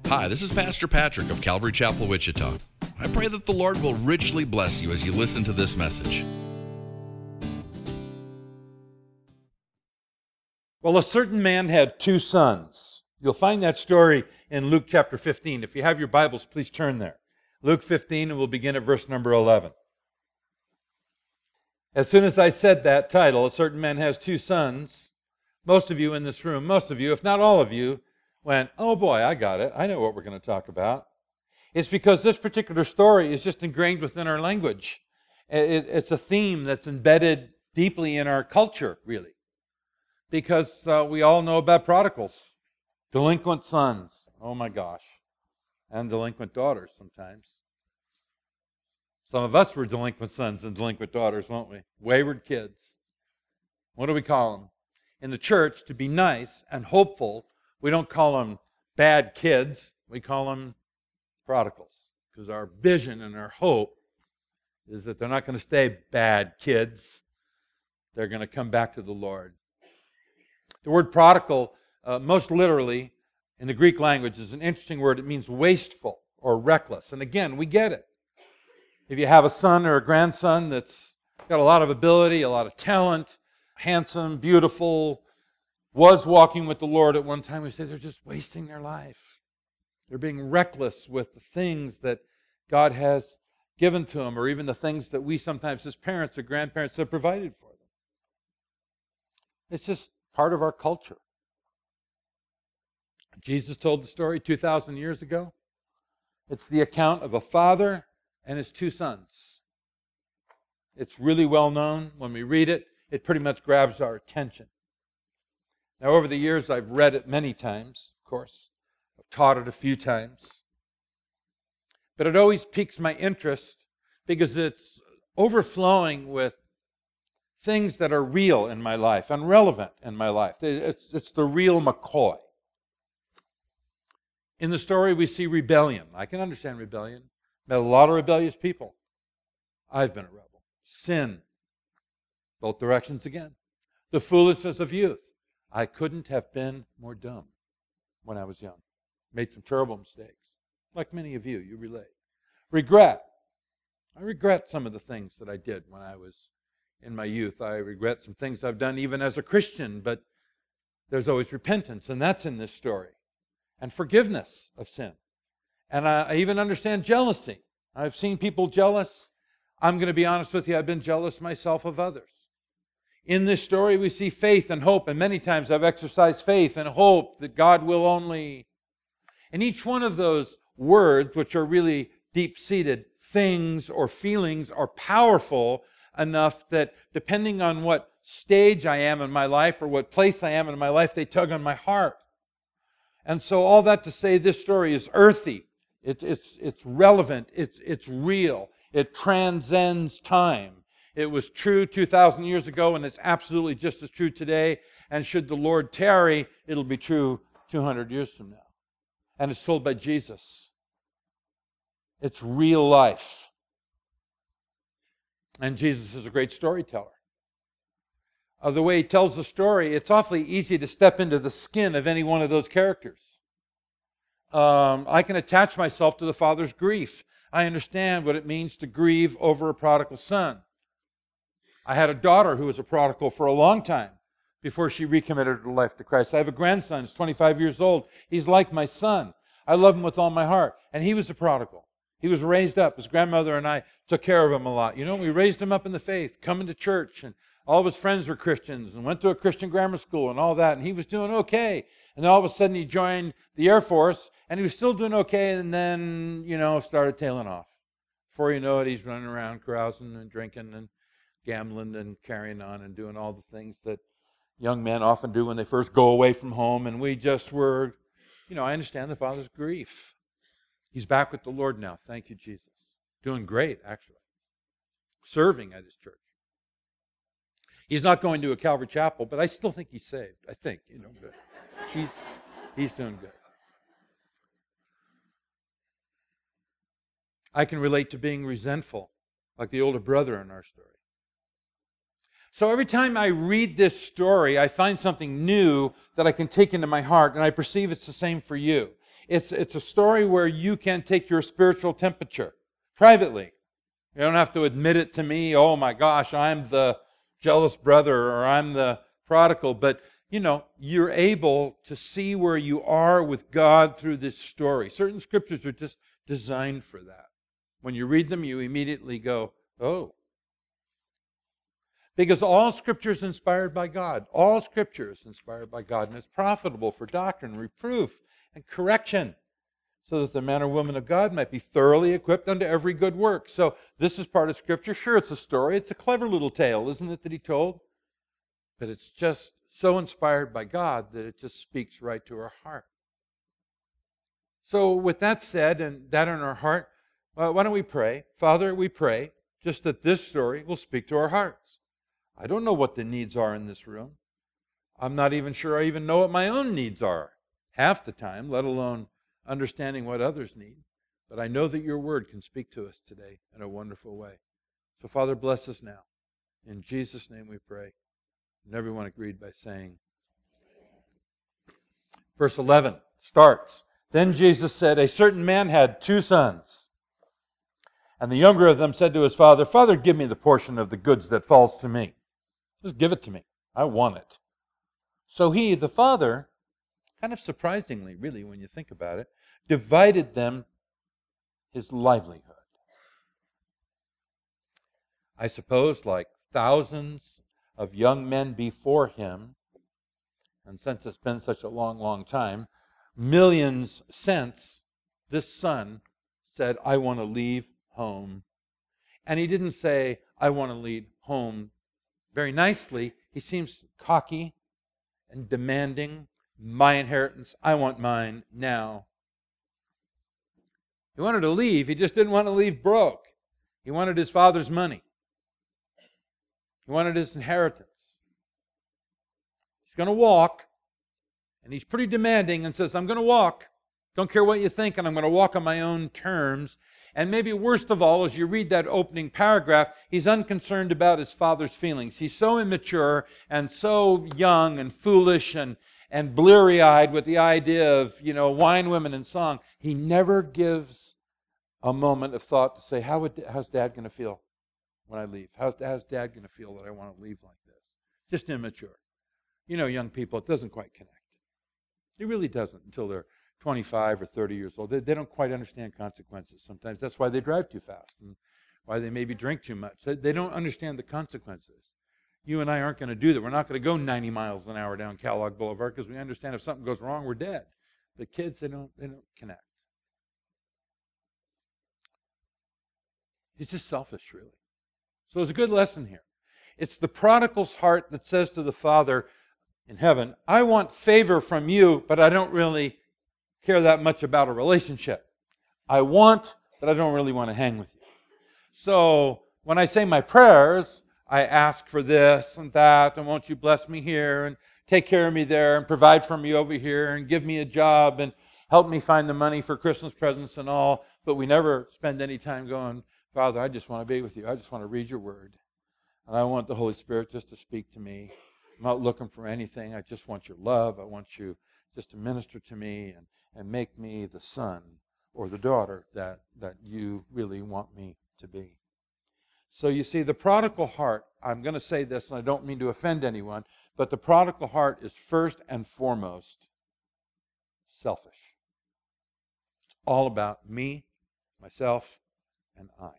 Hi, this is Pastor Patrick of Calvary Chapel, Wichita. I pray that the Lord will richly bless you as you listen to this message. Well, a certain man had two sons. You'll find that story in Luke chapter 15. If you have your Bibles, please turn there. Luke 15, and we'll begin at verse number 11. As soon as I said that title, a certain man has two sons, most of you in this room, most of you, if not all of you, went, oh boy, I got it. I know what we're going to talk about. It's because this particular story is just ingrained within our language. It's a theme that's embedded deeply in our culture, really. Because we all know about prodigals, delinquent sons, oh my gosh, and delinquent daughters sometimes. Some of us were delinquent sons and delinquent daughters, weren't we? Wayward kids. What do we call them? In the church, to be nice and hopeful, we don't call them bad kids, we call them prodigals. Because our vision and our hope is that they're not going to stay bad kids. They're going to come back to the Lord. The word prodigal, most literally, in the Greek language, is an interesting word. It means wasteful or reckless. And again, we get it. If you have a son or a grandson that's got a lot of ability, a lot of talent, handsome, beautiful, was walking with the Lord at one time, we say they're just wasting their life. They're being reckless with the things that God has given to them, or even the things that we sometimes as parents or grandparents have provided for them. It's just part of our culture. Jesus told the story 2,000 years ago. It's the account of a father and his two sons. It's really well known. When we read it, it pretty much grabs our attention. Now, over the years, I've read it many times, of course. I've taught it a few times. But it always piques my interest because it's overflowing with things that are real in my life and relevant in my life. It's the real McCoy. In the story, we see rebellion. I can understand rebellion. Met a lot of rebellious people. I've been a rebel. Sin. Both directions again. The foolishness of youth. I couldn't have been more dumb when I was young. Made some terrible mistakes. Like many of you relate. Regret. I regret some of the things that I did when I was in my youth. I regret some things I've done even as a Christian, but there's always repentance, and that's in this story. And forgiveness of sin. And I even understand jealousy. I've seen people jealous. I'm going to be honest with you, I've been jealous myself of others. In this story, we see faith and hope, and many times I've exercised faith and hope that God will only. And each one of those words, which are really deep-seated things or feelings, are powerful enough that depending on what stage I am in my life or what place I am in my life, they tug on my heart. And so all that to say, this story is earthy. It's relevant. It's real. It transcends time. It was true 2,000 years ago, and it's absolutely just as true today. And should the Lord tarry, it'll be true 200 years from now. And it's told by Jesus. It's real life. And Jesus is a great storyteller. The way he tells the story, it's awfully easy to step into the skin of any one of those characters. I can attach myself to the father's grief. I understand what it means to grieve over a prodigal son. I had a daughter who was a prodigal for a long time before she recommitted her life to Christ. I have a grandson who's 25 years old. He's like my son. I love him with all my heart. And he was a prodigal. He was raised up. His grandmother and I took care of him a lot. You know, we raised him up in the faith, coming to church, and all of his friends were Christians and went to a Christian grammar school and all that, and he was doing okay. And then all of a sudden he joined the Air Force, and he was still doing okay, and then, started tailing off. Before you know it, he's running around carousing and drinking and gambling and carrying on and doing all the things that young men often do when they first go away from home. And we just were, I understand the father's grief. He's back with the Lord now. Thank you, Jesus. Doing great, actually. Serving at his church. He's not going to a Calvary Chapel, but I still think he's saved. I think, but he's doing good. I can relate to being resentful, like the older brother in our story. So every time I read this story, I find something new that I can take into my heart, and I perceive it's the same for you. It's a story where you can take your spiritual temperature privately. You don't have to admit it to me, oh my gosh, I'm the jealous brother or I'm the prodigal. But, you're able to see where you are with God through this story. Certain scriptures are just designed for that. When you read them, you immediately go, oh. Because all Scripture is inspired by God. All Scripture is inspired by God, and it's profitable for doctrine, reproof, and correction, so that the man or woman of God might be thoroughly equipped unto every good work. So this is part of Scripture. Sure, it's a story. It's a clever little tale, isn't it, that he told? But it's just so inspired by God that it just speaks right to our heart. So with that said, and that in our heart, why don't we pray? Father, we pray just that this story will speak to our hearts. I don't know what the needs are in this room. I'm not even sure I even know what my own needs are half the time, let alone understanding what others need. But I know that your word can speak to us today in a wonderful way. So, Father, bless us now. In Jesus' name we pray. And everyone agreed by saying, verse 11 starts, Then Jesus said, A certain man had 2 sons. And the younger of them said to his father, Father, give me the portion of the goods that falls to me. Just give it to me. I want it. So he, the father, kind of surprisingly, really, when you think about it, divided them his livelihood. I suppose like thousands of young men before him, and since it's been such a long, long time, millions since, this son said, I want to leave home. And he didn't say, I want to leave home very nicely. He seems cocky and demanding. My inheritance, I want mine now. He wanted to leave. He just didn't want to leave broke. He wanted his father's money. He wanted his inheritance. He's going to walk, and he's pretty demanding and says, I'm going to walk. Don't care what you think, and I'm going to walk on my own terms. And maybe worst of all, as you read that opening paragraph, he's unconcerned about his father's feelings. He's so immature and so young and foolish and bleary-eyed with the idea of, wine, women, and song. He never gives a moment of thought to say, how's Dad going to feel when I leave? How's Dad going to feel that I want to leave like this? Just immature. Young people, it doesn't quite connect. It really doesn't until they're 25 or 30 years old. They don't quite understand consequences sometimes. That's why they drive too fast and why they maybe drink too much. They don't understand the consequences. You and I aren't going to do that. We're not going to go 90 miles an hour down Kellogg Boulevard because we understand if something goes wrong, we're dead. The kids, they don't connect. It's just selfish, really. So it's a good lesson here. It's the prodigal's heart that says to the Father in heaven, I want favor from you, but I don't really care that much about a relationship. I want, but I don't really want to hang with you. So when I say my prayers, I ask for this and that, and won't you bless me here, and take care of me there, and provide for me over here, and give me a job, and help me find the money for Christmas presents and all. But we never spend any time going, Father, I just want to be with you. I just want to read your word. And I want the Holy Spirit just to speak to me. I'm not looking for anything. I just want your love. I want you just to minister to me and make me the son or the daughter that you really want me to be. So you see, the prodigal heart, I'm going to say this, and I don't mean to offend anyone, but the prodigal heart is first and foremost selfish. It's all about me, myself, and I.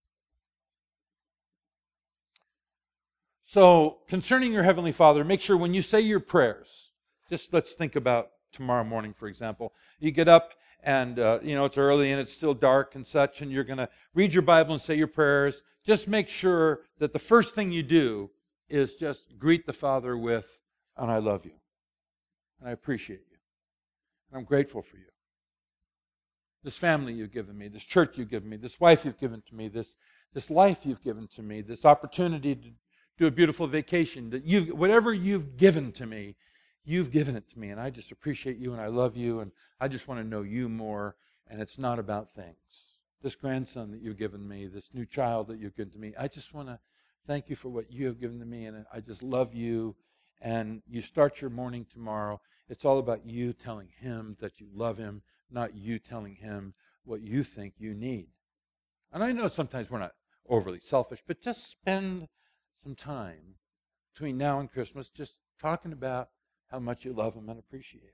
So, concerning your Heavenly Father, make sure when you say your prayers, just let's think about tomorrow morning, for example. You get up and, it's early and it's still dark and such, and you're going to read your Bible and say your prayers. Just make sure that the first thing you do is just greet the Father with, and I love you, and I appreciate you, and I'm grateful for you. This family you've given me, this church you've given me, this wife you've given to me, this life you've given to me, this opportunity to do a beautiful vacation, whatever you've given to me, you've given it to me, and I just appreciate you, and I love you, and I just want to know you more, and it's not about things. This grandson that you've given me, this new child that you've given to me, I just want to thank you for what you have given to me, and I just love you, and you start your morning tomorrow. It's all about you telling him that you love him, not you telling him what you think you need. And I know sometimes we're not overly selfish, but just spend some time between now and Christmas just talking about how much you love him and appreciate him.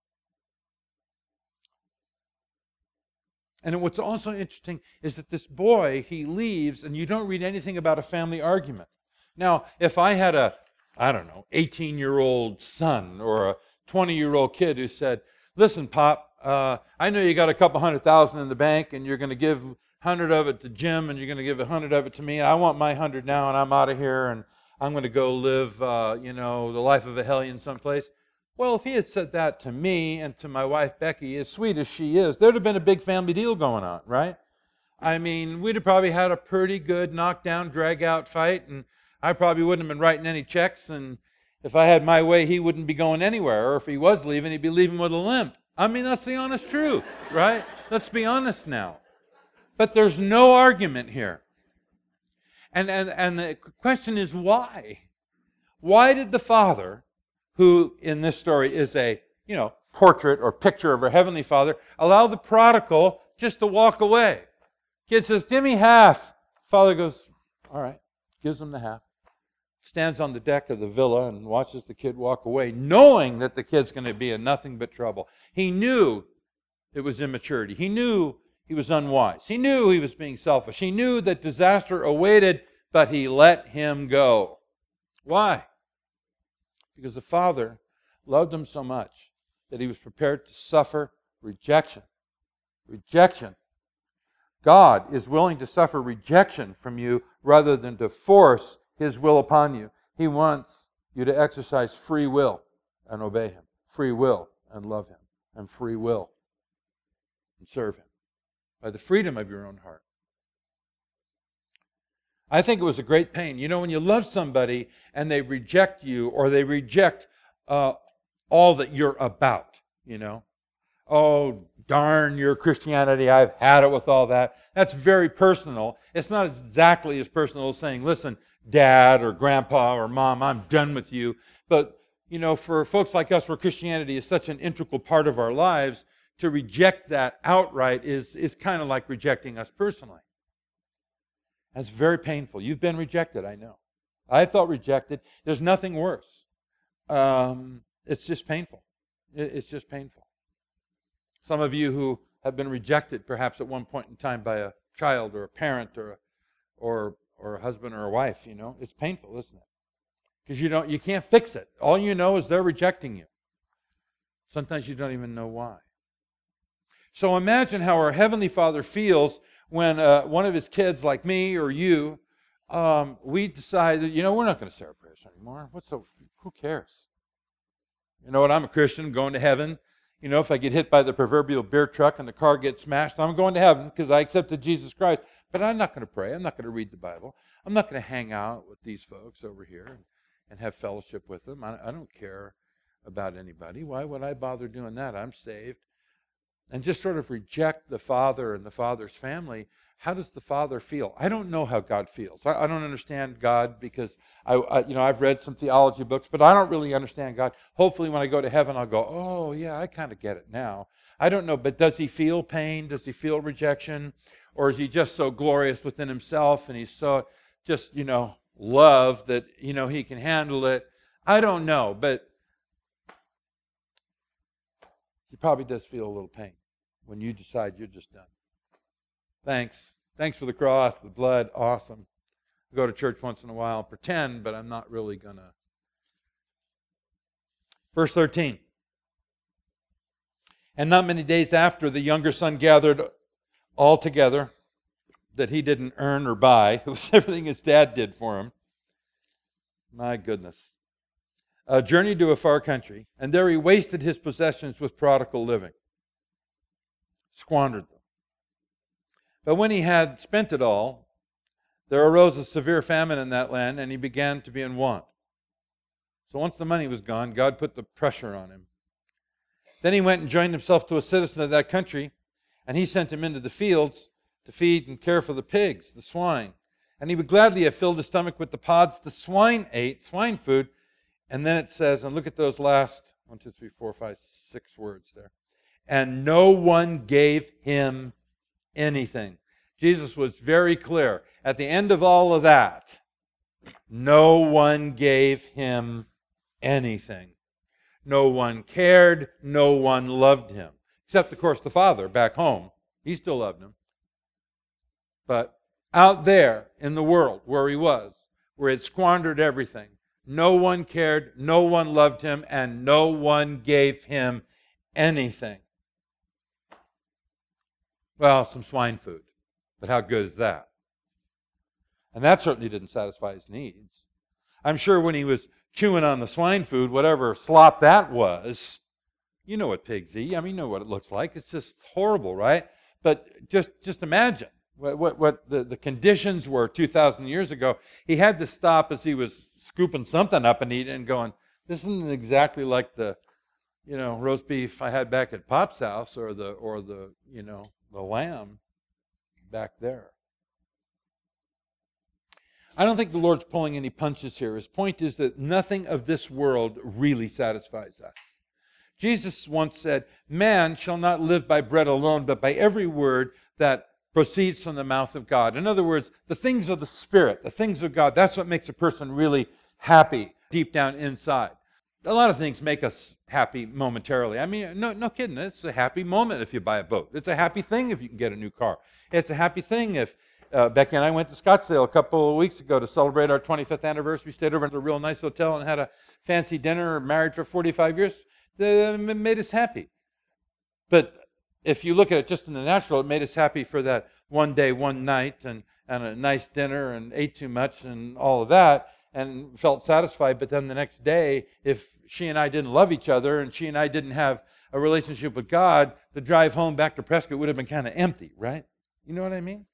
And what's also interesting is that this boy, he leaves, and you don't read anything about a family argument. Now, if I had a, 18-year-old son or a 20-year-old kid who said, listen, Pop, I know you got a couple $100,000 in the bank, and you're going to give 100 of it to Jim, and you're going to give 100 of it to me. I want my 100 now, and I'm out of here, and I'm going to go live, the life of a hellion someplace. Well, if he had said that to me and to my wife, Becky, as sweet as she is, there'd have been a big family deal going on, right? I mean, we'd have probably had a pretty good knockdown, drag-out fight, and I probably wouldn't have been writing any checks, and if I had my way, he wouldn't be going anywhere, or if he was leaving, he'd be leaving with a limp. I mean, that's the honest truth, right? Let's be honest now. But there's no argument here. And the question is why? Why did the father, who in this story is a, portrait or picture of our Heavenly Father, allow the prodigal just to walk away? Kid says, give me half. Father goes, all right, gives him the half. Stands on the deck of the villa and watches the kid walk away, knowing that the kid's going to be in nothing but trouble. He knew it was immaturity. He knew he was unwise. He knew he was being selfish. He knew that disaster awaited, but he let him go. Why? Because the father loved him so much that he was prepared to suffer rejection. Rejection. God is willing to suffer rejection from you rather than to force his will upon you. He wants you to exercise free will and obey him. Free will and love him. And free will and serve him. By the freedom of your own heart. I think it was a great pain. When you love somebody and they reject you or they reject all that you're about, Oh, darn your Christianity, I've had it with all that. That's very personal. It's not exactly as personal as saying, listen, Dad or Grandpa or Mom, I'm done with you. But, for folks like us where Christianity is such an integral part of our lives, to reject that outright is kind of like rejecting us personally. That's very painful. You've been rejected, I know. I felt rejected. There's nothing worse. It's just painful. It's just painful. Some of you who have been rejected perhaps at one point in time by a child or a parent or a husband or a wife, it's painful, isn't it? Because you can't fix it. All you know is they're rejecting you. Sometimes you don't even know why. So imagine how our Heavenly Father feels when one of his kids, like me or you, we decide that, we're not going to say our prayers anymore. Who cares? You know what? I'm a Christian, going to heaven. If I get hit by the proverbial beer truck and the car gets smashed, I'm going to heaven because I accepted Jesus Christ. But I'm not going to pray. I'm not going to read the Bible. I'm not going to hang out with these folks over here and have fellowship with them. I don't care about anybody. Why would I bother doing that? I'm saved. And just sort of reject the Father and the Father's family. How does the Father feel? I don't know how God feels. I don't understand God because I've read some theology books, but I don't really understand God. Hopefully when I go to heaven, I'll go, oh yeah, I kind of get it now. I don't know, but does he feel pain? Does he feel rejection? Or is he just so glorious within himself and he's so just, love that, he can handle it? I don't know, but he probably does feel a little pain when you decide you're just done. Thanks for the cross, the blood, awesome. I go to church once in a while, pretend, but I'm not really going to. Verse 13. And not many days after, the younger son gathered all together that he didn't earn or buy. It was everything his dad did for him. My goodness. Journeyed to a far country, and there he wasted his possessions with prodigal living. Squandered them. But when he had spent it all, there arose a severe famine in that land, and he began to be in want. So once the money was gone, God put the pressure on him. Then he went and joined himself to a citizen of that country, and he sent him into the fields to feed and care for the pigs, the swine. And he would gladly have filled his stomach with the pods the swine ate, swine food. And then it says, and look at those last 6 words there. and no one gave him anything. Jesus was very clear. At the end of all of that, no one gave him anything. No one cared. No one loved him. Except, of course, the Father back home. He still loved him. But out there in the world where he was, where he had squandered everything, no one cared, no one loved him, and no one gave him anything. Well, some swine food. But how good is that? And that certainly didn't satisfy his needs. I'm sure when he was chewing on the swine food, whatever slop that was, you know what pigs eat. I mean, you know what it looks like. It's just horrible, right? But just imagine what the conditions were 2,000 years ago. He had to stop as he was scooping something up and eating and going, this isn't exactly like the, roast beef I had back at Pop's house or the lamb back there. I don't think the Lord's pulling any punches here. His point is that nothing of this world really satisfies us. Jesus once said, man shall not live by bread alone, but by every word that proceeds from the mouth of God. In other words, the things of the Spirit, the things of God, that's what makes a person really happy deep down inside. A lot of things make us happy momentarily. I mean, no kidding. It's a happy moment if you buy a boat. It's a happy thing if you can get a new car. It's a happy thing if Becky and I went to Scottsdale a couple of weeks ago to celebrate our 25th anniversary. We stayed over at a real nice hotel and had a fancy dinner, married for 45 years. It made us happy. But if you look at it just in the natural, it made us happy for that one day, one night, and a nice dinner, and ate too much and all of that, and felt satisfied. But then the next day, if she and I didn't love each other and she and I didn't have a relationship with God, the drive home back to Prescott would have been kind of empty, right? You know what I mean?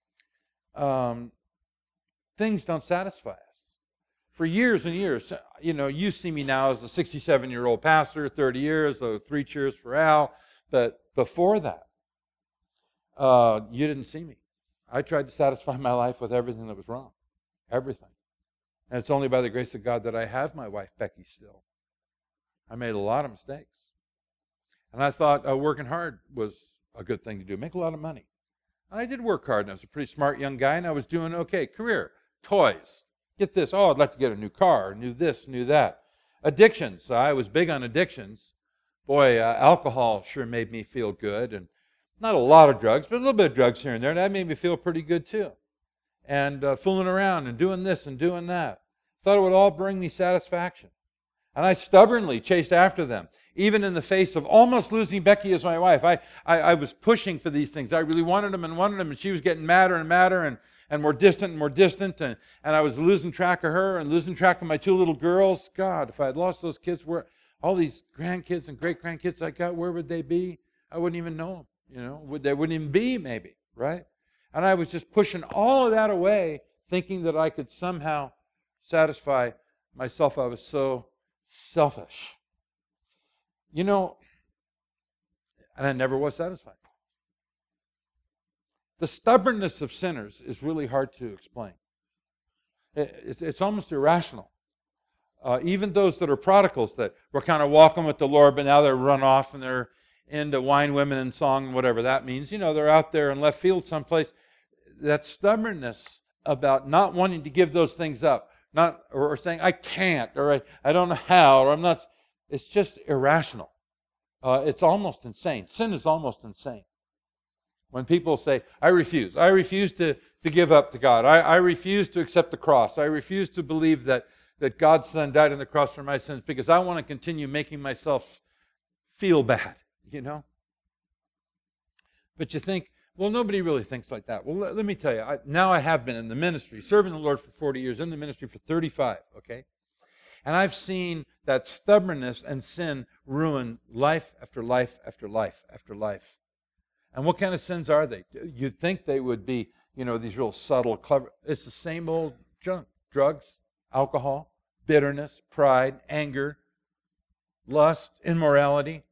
Things don't satisfy us. For years and years, you see me now as a 67-year-old pastor, 30 years, so 3 cheers for Al. But before that, you didn't see me. I tried to satisfy my life with everything that was wrong. Everything. And it's only by the grace of God that I have my wife, Becky, still. I made a lot of mistakes. And I thought working hard was a good thing to do. Make a lot of money. I did work hard, and I was a pretty smart young guy, and I was doing okay. Career, toys. Get this. Oh, I'd like to get a new car. Knew this, knew that. Addictions. I was big on addictions. Boy, alcohol sure made me feel good. And not a lot of drugs, but a little bit of drugs here and there. That made me feel pretty good, too. And fooling around and doing this and doing that. Thought it would all bring me satisfaction. And I stubbornly chased after them, even in the face of almost losing Becky as my wife. I was pushing for these things. I really wanted them, and she was getting madder and madder and more distant and more distant, and I was losing track of her and losing track of my 2 little girls. God, if I had lost those kids, where all these grandkids and great-grandkids I got, where would they be? I wouldn't even know them. They wouldn't even be, maybe, right? And I was just pushing all of that away, thinking that I could somehow satisfy myself. I was so selfish. And I never was satisfied. The stubbornness of sinners is really hard to explain. It's almost irrational. Even those that are prodigals that were kind of walking with the Lord, but now they're run off and they're into wine, women, and song, and whatever that means. They're out there in left field someplace. That stubbornness about not wanting to give those things up, or saying, I can't, or I don't know how, or I'm not. It's just irrational. It's almost insane. Sin is almost insane. When people say, I refuse to give up to God. I refuse to accept the cross. I refuse to believe that God's Son died on the cross for my sins because I want to continue making myself feel bad, But you think, well, nobody really thinks like that. Well, let me tell you, now I have been in the ministry, serving the Lord for 40 years, in the ministry for 35, okay? And I've seen that stubbornness and sin ruin life after life after life after life. And what kind of sins are they? You'd think they would be, these real subtle, clever. It's the same old junk. Drugs, alcohol, bitterness, pride, anger, lust, immorality.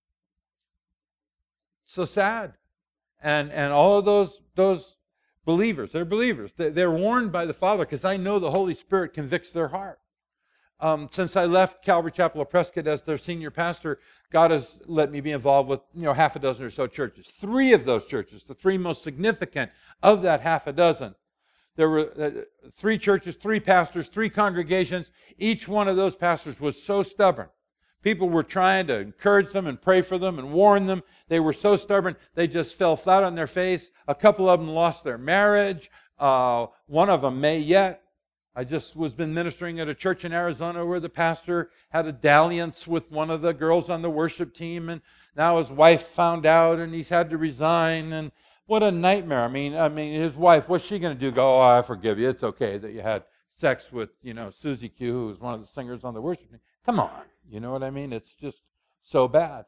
So sad. And all of those believers, they're believers. They're warned by the Father because I know the Holy Spirit convicts their heart. Since I left Calvary Chapel of Prescott as their senior pastor, God has let me be involved with half a dozen or so churches. 3 of those churches, the 3 most significant of that half a dozen, there were 3 churches, 3 pastors, 3 congregations. Each one of those pastors was so stubborn. People were trying to encourage them and pray for them and warn them. They were so stubborn, they just fell flat on their face. A couple of them lost their marriage. One of them may yet. I just was been ministering at a church in Arizona where the pastor had a dalliance with one of the girls on the worship team, and now his wife found out and he's had to resign. And what a nightmare. I mean, his wife, what's she going to do? Go, I forgive you. It's okay that you had sex with, Susie Q, who was one of the singers on the worship team. Come on. You know what I mean? It's just so bad.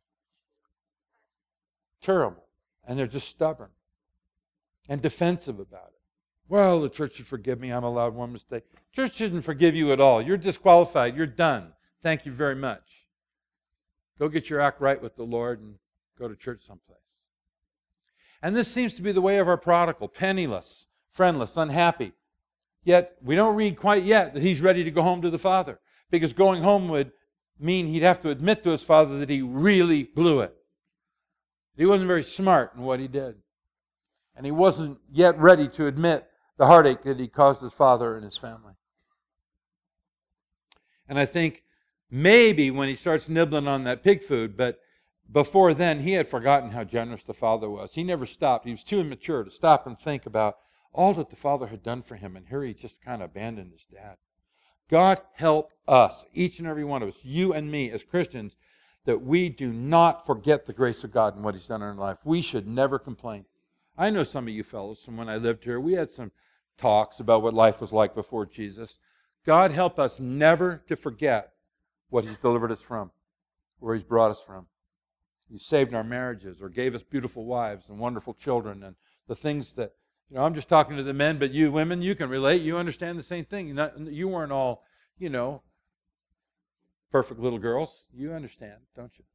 Terrible. And they're just stubborn and defensive about it. Well, the church should forgive me. I'm allowed one mistake. Church shouldn't forgive you at all. You're disqualified. You're done. Thank you very much. Go get your act right with the Lord and go to church someplace. And this seems to be the way of our prodigal, penniless, friendless, unhappy. Yet we don't read quite yet that he's ready to go home to the Father, because going home would mean he'd have to admit to his father that he really blew it. He wasn't very smart in what he did. And he wasn't yet ready to admit the heartache that he caused his father and his family. And I think maybe when he starts nibbling on that pig food, but before then he had forgotten how generous the Father was. He never stopped. He was too immature to stop and think about all that the Father had done for him. And here he just kind of abandoned his dad. God help us, each and every one of us, you and me as Christians, that we do not forget the grace of God and what he's done in our life. We should never complain. I know some of you fellows from when I lived here, we had some talks about what life was like before Jesus. God help us never to forget what he's delivered us from, where he's brought us from. He saved our marriages or gave us beautiful wives and wonderful children and the things that, I'm just talking to the men, but you women, you can relate. You understand the same thing. You weren't all, perfect little girls. You understand, don't you?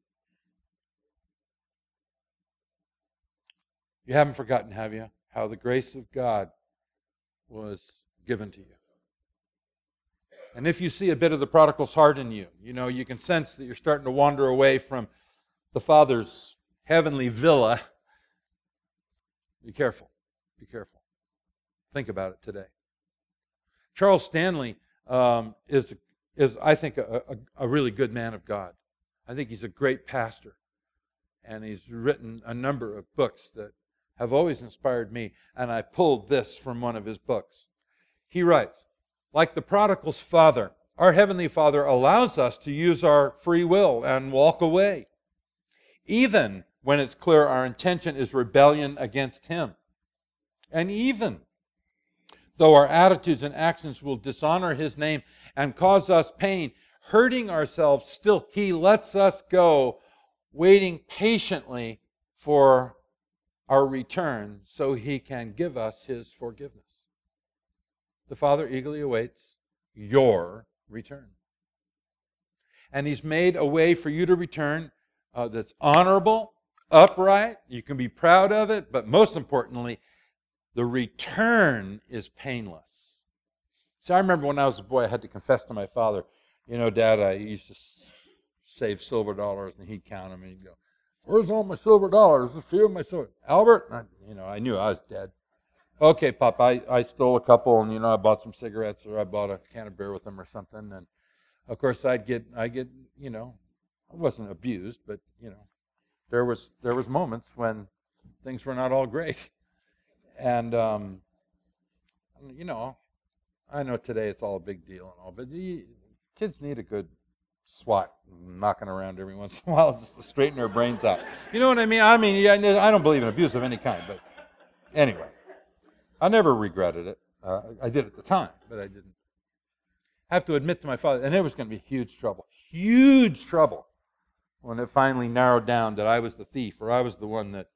You haven't forgotten, have you, how the grace of God was given to you. And if you see a bit of the prodigal's heart in you, you can sense that you're starting to wander away from the Father's heavenly villa. Be careful. Be careful. Think about it today. Charles Stanley is I think, a really good man of God. I think he's a great pastor. And he's written a number of books that have always inspired me. And I pulled this from one of his books. He writes, like the prodigal's father, our Heavenly Father allows us to use our free will and walk away, even when it's clear our intention is rebellion against him. And even though our attitudes and actions will dishonor his name and cause us pain, hurting ourselves, still he lets us go, waiting patiently for our return so he can give us his forgiveness. The Father eagerly awaits your return. And he's made a way for you to return that's honorable, upright. You can be proud of it, but most importantly, the return is painless. So I remember when I was a boy, I had to confess to my father, Dad, I used to save silver dollars, and he'd count them, and he'd go, where's all my silver dollars? A few of my silver. Albert? I knew I was dead. Okay, Pop, I stole a couple, and, I bought some cigarettes, or I bought a can of beer with them or something, and, of course, I wasn't abused, but, there was moments when things were not all great. And, I know today it's all a big deal and all, but kids need a good swat knocking around every once in a while just to straighten their brains out. You know what I mean? I don't believe in abuse of any kind, but anyway, I never regretted it. I did at the time, but I didn't. I have to admit to my father, and it was going to be huge trouble when it finally narrowed down that I was the thief or I was the one that,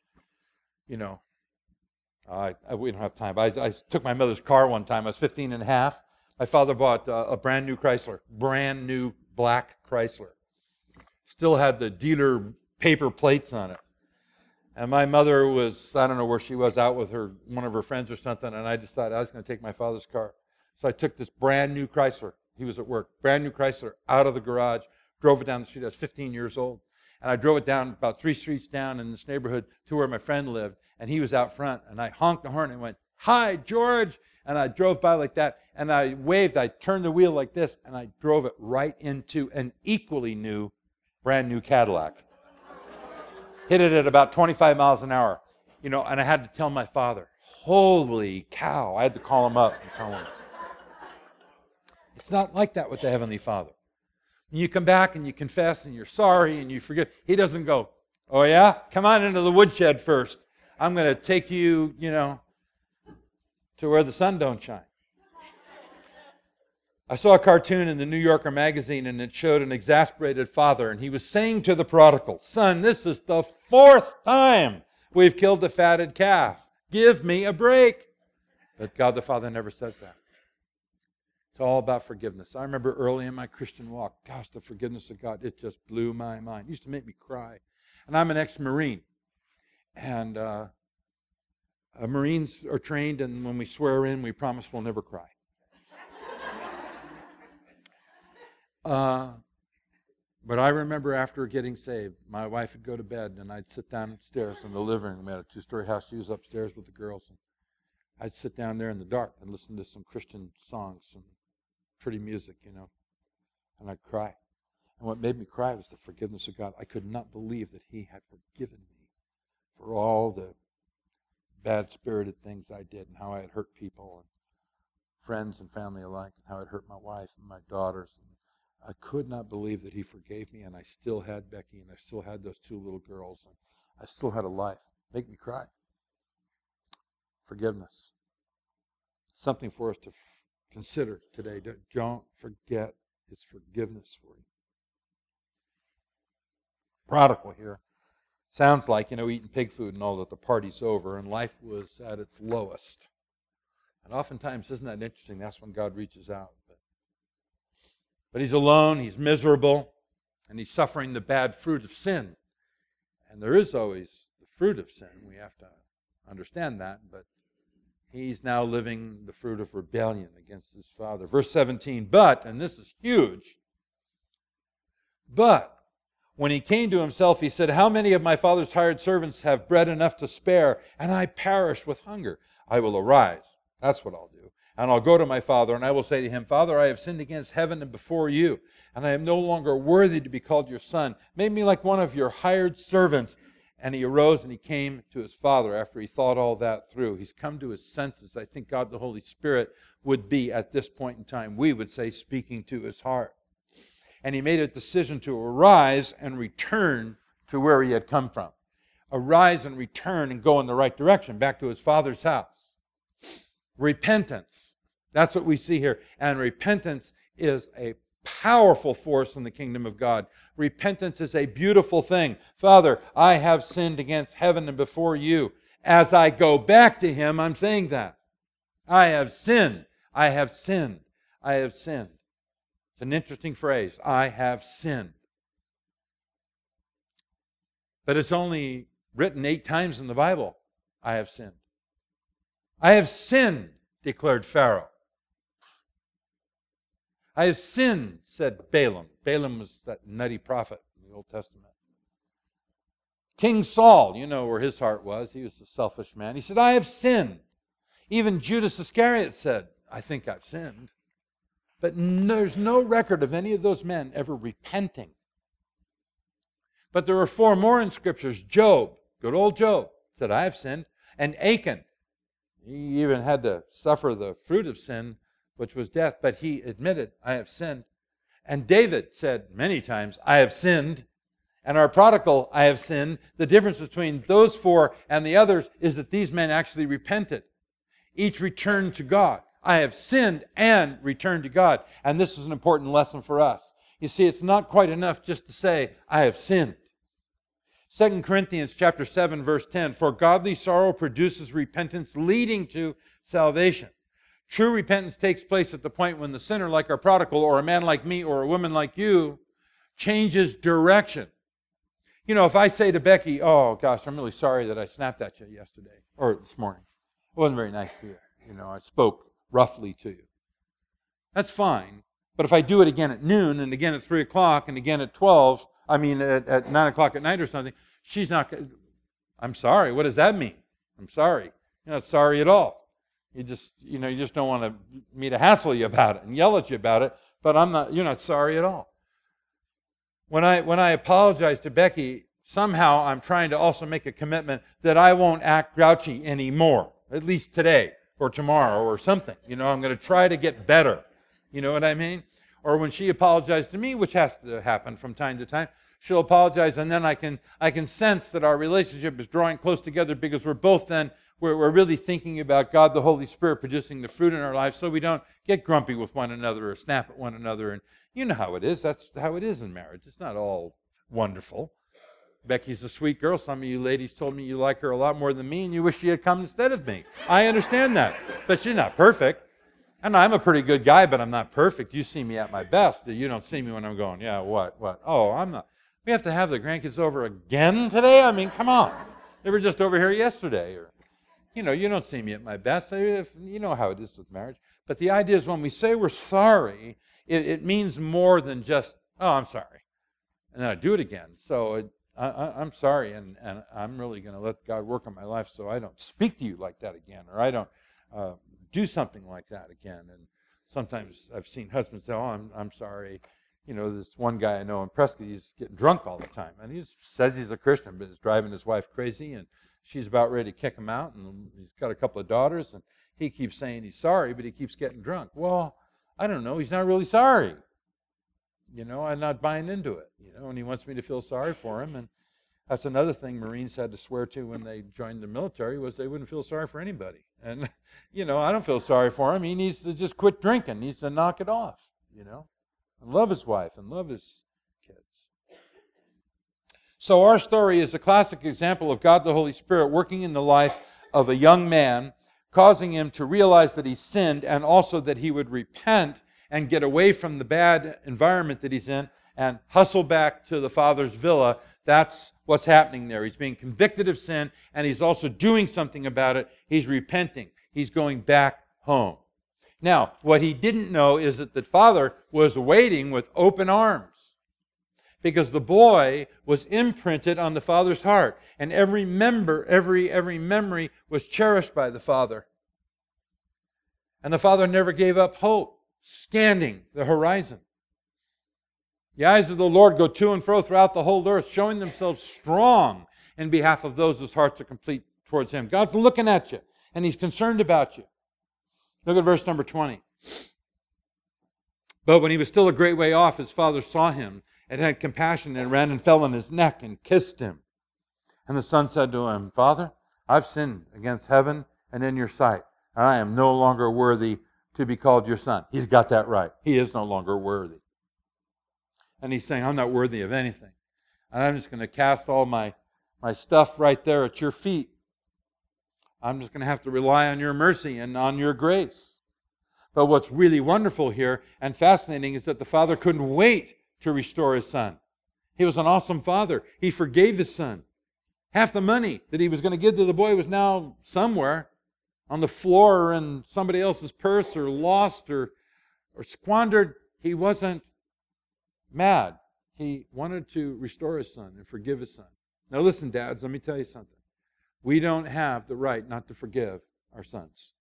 we don't have time. I took my mother's car one time. I was 15 and a half. My father bought a brand new Chrysler, brand new black Chrysler. Still had the dealer paper plates on it. And my mother was, I don't know where she was, out with one of her friends or something, and I decided I was going to take my father's car. So I took this brand new Chrysler, He was at work. Brand new Chrysler, out of the garage. Drove it down the street. I was 15 years old. And I drove it down about 3 streets down in this neighborhood to where my friend lived. And he was out front. And I honked the horn and went, "Hi, George." And I drove by like that. And I waved. I turned the wheel like this. And I drove it right into an equally new, brand new Cadillac. Hit it at about 25 miles an hour. And I had to tell my father, holy cow. I had to call him up and tell him. It's not like that with the Heavenly Father. When you come back and you confess and you're sorry and you forgive, He doesn't go, "Oh yeah? Come on into the woodshed first. I'm going to take you, to where the sun don't shine." I saw a cartoon in the New Yorker magazine, and it showed an exasperated father, and he was saying to the prodigal, "Son, this is the 4th time we've killed a fatted calf. Give me a break." But God the Father never says that. It's all about forgiveness. I remember early in my Christian walk, gosh, the forgiveness of God, it just blew my mind. It used to make me cry. And I'm an ex-Marine. And Marines are trained, and when we swear in, we promise we'll never cry. But I remember after getting saved, my wife would go to bed, and I'd sit downstairs in the living room. We had a 2-story house. She was upstairs with the girls. And I'd sit down there in the dark and listen to some Christian songs and pretty music, and I'd cry. And what made me cry was the forgiveness of God. I could not believe that He had forgiven me for all the bad-spirited things I did and how I had hurt people and friends and family alike, and how I'd hurt my wife and my daughters. And I could not believe that He forgave me, and I still had Becky, and I still had those 2 little girls, and I still had a life. Make me cry. Forgiveness. Something for us to consider today. Don't forget His forgiveness for you. Prodigal here sounds like, eating pig food and all, that the party's over and life was at its lowest. And oftentimes, isn't that interesting? That's when God reaches out. But he's alone, he's miserable, and he's suffering the bad fruit of sin. And there is always the fruit of sin. We have to understand that. But he's now living the fruit of rebellion against his father. Verse 17, but, and this is huge, but when he came to himself, he said, "How many of my father's hired servants have bread enough to spare, and I perish with hunger? I will arise." That's what I'll do. "And I'll go to my father, and I will say to him, 'Father, I have sinned against heaven and before you, and I am no longer worthy to be called your son. Make me like one of your hired servants.' And he arose and he came to his father after he thought all that through." He's come to his senses. I think God the Holy Spirit would be, at this point in time, we would say, speaking to his heart. And he made a decision to arise and return to where he had come from. Arise and return and go in the right direction, back to his father's house. Repentance. That's what we see here. And repentance is a powerful force in the kingdom of God. Repentance is a beautiful thing. "Father, I have sinned against heaven and before you." As I go back to him, I'm saying that. I have sinned. I have sinned. I have sinned. It's an interesting phrase. I have sinned. But it's only written 8 times in the Bible. I have sinned. "I have sinned," declared Pharaoh. "I have sinned," said Balaam. Balaam was that nutty prophet in the Old Testament. King Saul, you know where his heart was. He was a selfish man. He said, "I have sinned." Even Judas Iscariot said, "I think I've sinned." But there's no record of any of those men ever repenting. But there are 4 more in Scriptures. Job, good old Job, said, "I have sinned." And Achan, he even had to suffer the fruit of sin, which was death, but he admitted, "I have sinned." And David said many times, "I have sinned." And our prodigal, "I have sinned." The difference between those 4 and the others is that these men actually repented. Each returned to God. I have sinned and returned to God. And this is an important lesson for us. You see, it's not quite enough just to say, "I have sinned." 2 Corinthians chapter 7, verse 10, "For godly sorrow produces repentance leading to salvation." True repentance takes place at the point when the sinner, like our prodigal, or a man like me, or a woman like you, changes direction. If I say to Becky, "Oh, gosh, I'm really sorry that I snapped at you yesterday, or this morning. It wasn't very nice to you. I spoke roughly to you." That's fine, but But if I do it again at noon and again at 3 o'clock and again at 12, at 9 o'clock at night or something, she's not going to, I'm sorry. What does that mean? I'm sorry. You're not sorry at all. You just don't want me to hassle you about it and yell at you about it, but you're not sorry at all. When I apologize to Becky, somehow I'm trying to also make a commitment that I won't act grouchy anymore, at least today or tomorrow or something. I'm going to try to get better. You know what I mean? Or when she apologized to me, which has to happen from time to time, she'll apologize, and then I can sense that our relationship is drawing close together because we're really thinking about God, the Holy Spirit, producing the fruit in our lives, so we don't get grumpy with one another or snap at one another. And you know how it is. That's how it is in marriage. It's not all wonderful. Becky's a sweet girl. Some of you ladies told me you like her a lot more than me, and you wish she had come instead of me. I understand that, but she's not perfect. And I'm a pretty good guy, but I'm not perfect. You see me at my best. You don't see me when I'm going, yeah, what? Oh, I'm not. We have to have the grandkids over again today? I mean, come on. They were just over here yesterday. Or, you don't see me at my best. You know how it is with marriage. But the idea is when we say we're sorry, it means more than just, oh, I'm sorry. And then I do it again. So I'm sorry, and I'm really going to let God work on my life so I don't speak to you like that again, or I don't do something like that again. And sometimes I've seen husbands say, oh, I'm sorry. This one guy I know in Prescott, he's getting drunk all the time. And he says he's a Christian, but he's driving his wife crazy, and she's about ready to kick him out. And he's got a couple of daughters, and he keeps saying he's sorry, but he keeps getting drunk. Well, I don't know. He's not really sorry. I'm not buying into it. And he wants me to feel sorry for him. And that's another thing Marines had to swear to when they joined the military, was they wouldn't feel sorry for anybody. And, I don't feel sorry for him. He needs to just quit drinking. He needs to knock it off, and love his wife and love his kids. So our story is a classic example of God the Holy Spirit working in the life of a young man, causing him to realize that he sinned and also that he would repent and get away from the bad environment that he's in and hustle back to the Father's villa. That's what's happening there. He's being convicted of sin, and he's also doing something about it. He's repenting. He's going back home. Now, what he didn't know is that the father was waiting with open arms, because the boy was imprinted on the father's heart, and every memory was cherished by the father. And the father never gave up hope, scanning the horizon. The eyes of the Lord go to and fro throughout the whole earth, showing themselves strong in behalf of those whose hearts are complete towards Him. God's looking at you, and He's concerned about you. Look at verse number 20. But when he was still a great way off, his father saw him and had compassion and ran and fell on his neck and kissed him. And the son said to him, Father, I've sinned against heaven and in your sight, and I am no longer worthy to be called your son. He's got that right. He is no longer worthy. And he's saying, I'm not worthy of anything. And I'm just going to cast all my stuff right there at your feet. I'm just going to have to rely on your mercy and on your grace. But what's really wonderful here and fascinating is that the father couldn't wait to restore his son. He was an awesome father. He forgave his son. Half the money that he was going to give to the boy was now somewhere on the floor or in somebody else's purse, or lost or squandered. He wasn't mad. He wanted to restore his son and forgive his son. Now listen, dads, let me tell you something. We don't have the right not to forgive our sons.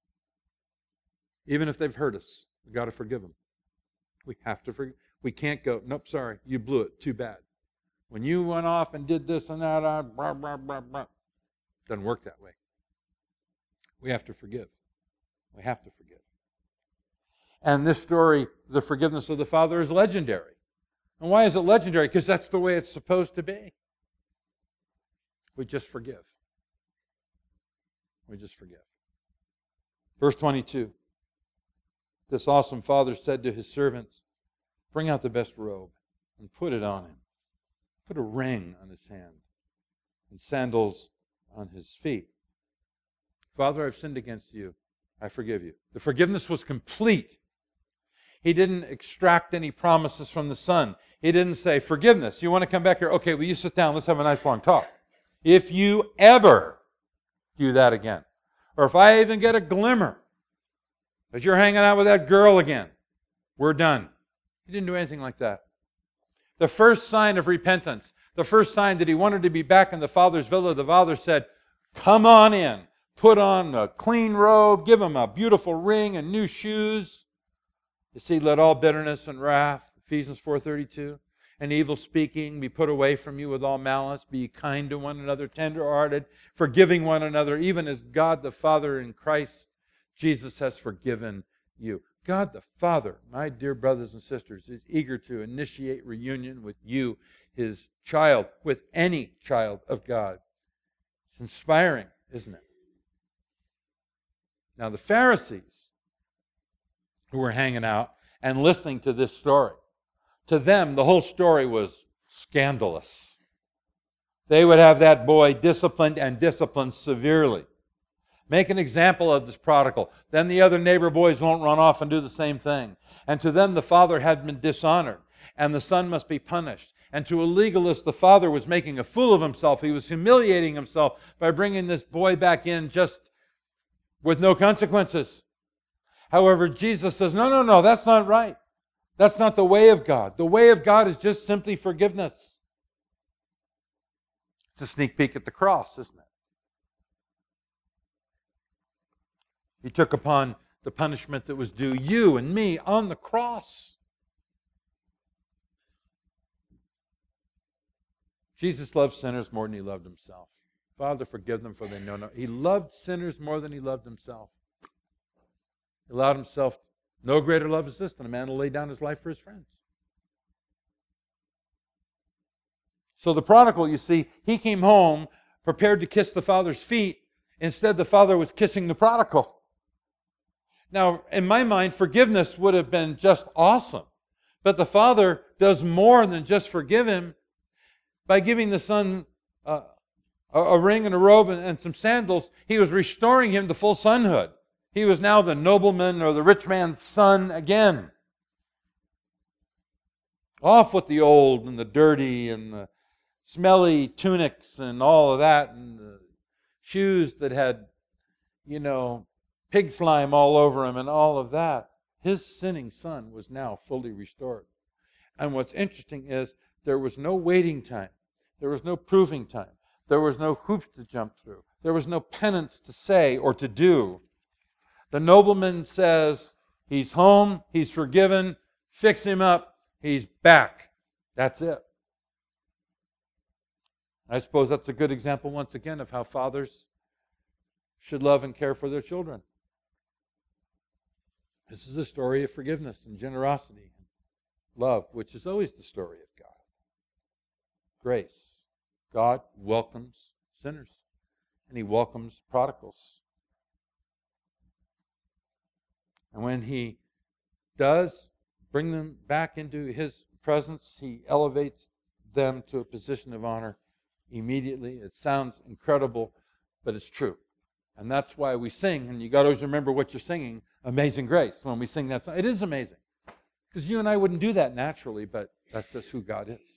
Even if they've hurt us, we've got to forgive them. We have to forgive. We can't go, nope, sorry, you blew it, too bad. When you went off and did this and that, blah, blah, blah, blah. Doesn't work that way. We have to forgive. We have to forgive. And this story, the forgiveness of the Father, is legendary. And why is it legendary? Because that's the way it's supposed to be. We just forgive. We just forgive. Verse 22. This awesome father said to his servants, bring out the best robe and put it on him. Put a ring on his hand and sandals on his feet. Father, I've sinned against you. I forgive you. The forgiveness was complete. He didn't extract any promises from the son. He didn't say, forgiveness, you want to come back here? Okay, will you sit down? Let's have a nice long talk. If you ever do that again, or if I even get a glimmer that you're hanging out with that girl again, we're done. He didn't do anything like that. The first sign of repentance, the first sign that he wanted to be back in the Father's villa, the Father said, come on in. Put on a clean robe, give him a beautiful ring and new shoes. You see, let all bitterness and wrath, Ephesians 4:32, and evil speaking be put away from you with all malice. Be kind to one another, tender-hearted, forgiving one another, even as God the Father in Christ Jesus has forgiven you. God the Father, my dear brothers and sisters, is eager to initiate reunion with you, His child, with any child of God. It's inspiring, isn't it? Now, the Pharisees who were hanging out and listening to this story, to them, the whole story was scandalous. They would have that boy disciplined and disciplined severely. Make an example of this prodigal. Then the other neighbor boys won't run off and do the same thing. And to them, the father had been dishonored, and the son must be punished. And to a legalist, the father was making a fool of himself. He was humiliating himself by bringing this boy back in just with no consequences. However, Jesus says, no, that's not right. That's not the way of God. The way of God is just simply forgiveness. It's a sneak peek at the cross, isn't it? He took upon the punishment that was due you and me on the cross. Jesus loved sinners more than He loved Himself. Father, forgive them, for they know not. He loved sinners more than He loved Himself. He allowed Himself, no greater love is this than a man will lay down his life for his friends. So the prodigal, you see, he came home prepared to kiss the father's feet. Instead, the father was kissing the prodigal. Now, in my mind, forgiveness would have been just awesome. But the father does more than just forgive him by giving the son a ring and a robe and some sandals. He was restoring him to full sonhood. He was now the nobleman or the rich man's son again. Off with the old and the dirty and the smelly tunics and all of that, and the shoes that had, pig slime all over him and all of that. His sinning son was now fully restored. And what's interesting is there was no waiting time. There was no proving time. There was no hoops to jump through. There was no penance to say or to do. The nobleman says, he's home, he's forgiven, fix him up, he's back. That's it. I suppose that's a good example, once again, of how fathers should love and care for their children. This is a story of forgiveness and generosity and love, which is always the story of God. Grace. God welcomes sinners, and He welcomes prodigals. And when He does bring them back into His presence, He elevates them to a position of honor immediately. It sounds incredible, but it's true. And that's why we sing, and you got to always remember what you're singing, Amazing Grace, when we sing that song. It is amazing. Because you and I wouldn't do that naturally, but that's just who God is.